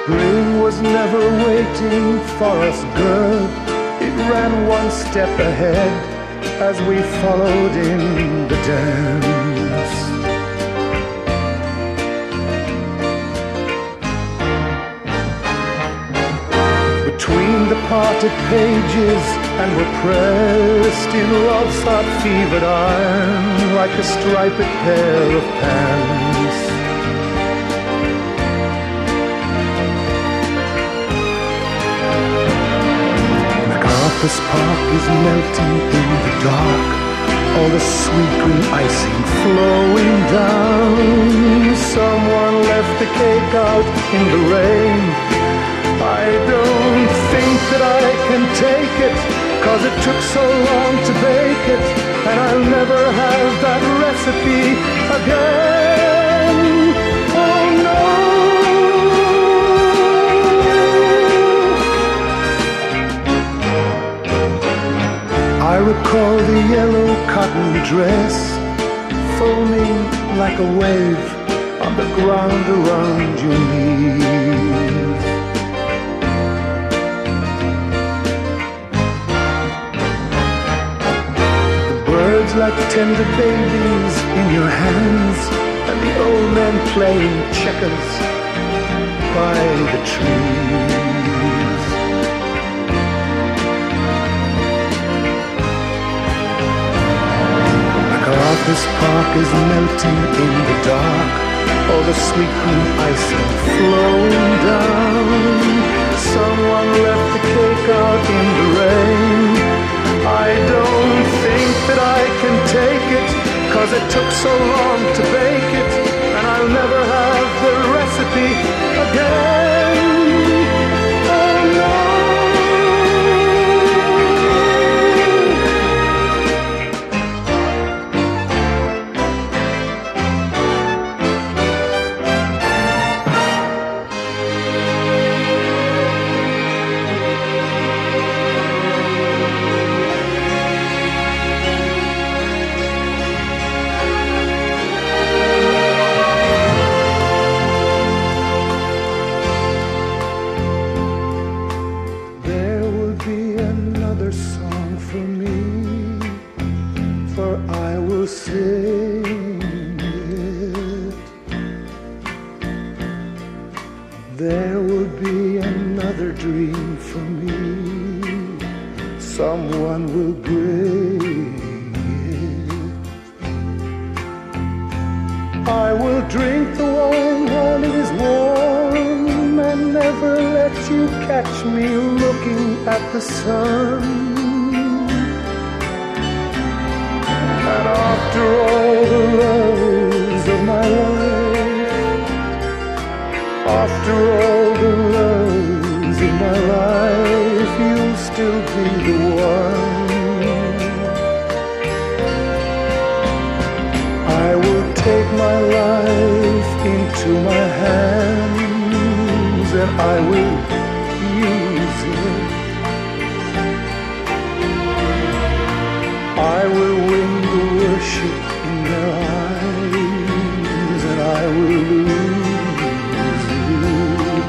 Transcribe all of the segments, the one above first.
Spring was never waiting for us, girl. It ran one step ahead as we followed in the dance. Between the parted pages and were pressed in love's hot fevered iron like a striped pair of pants. This park is melting in the dark, all the sweet green icing flowing down. Someone left the cake out in the rain. I don't think that I can take it, 'cause it took so long to bake it, and I'll never have that recipe again. Oh no. I recall the yellow cotton dress foaming like a wave on the ground around your knees. The birds like tender babies in your hands, and the old men playing checkers by the trees. This park is melting in the dark, all the sweet green icing flowing down. Someone left the cake out in the rain. I don't think that I can take it, 'cause it took so long to bake it, and I'll never have the recipe again. Oh no. There will be another dream for me. Someone will bring it. I will drink the wine while it is warm, and never let you catch me looking at the sun. And after all the loves of my life, after all the loves of my life, you'll still be the one. I will take my life into my hands, and I will use it. I will win the worship in their eyes, and I will lose it.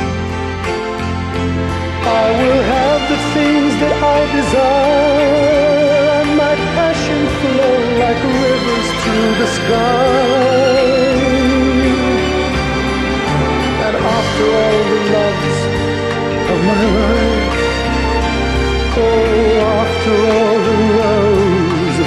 I will have the things that I desire, and my passion flow like rivers to the sky. And after all the loves of my life, oh, after all the loves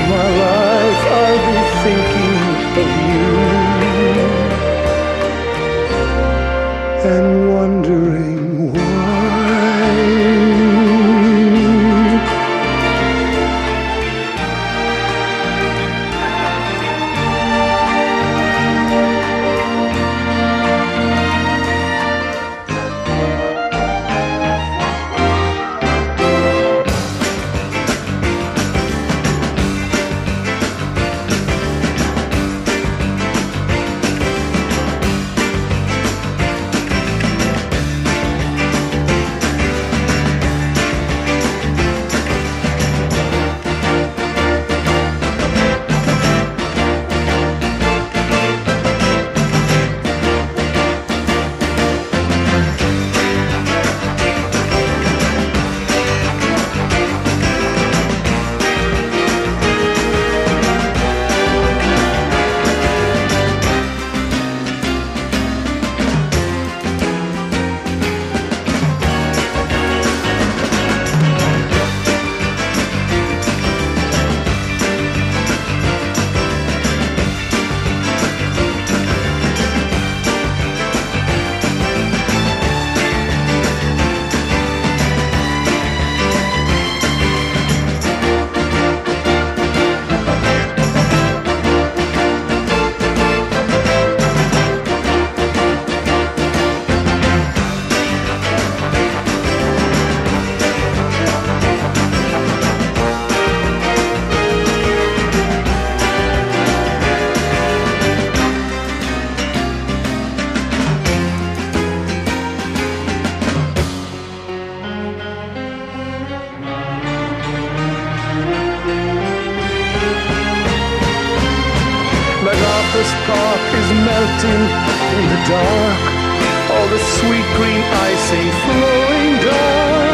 melting in the dark. All the sweet green icing flowing down.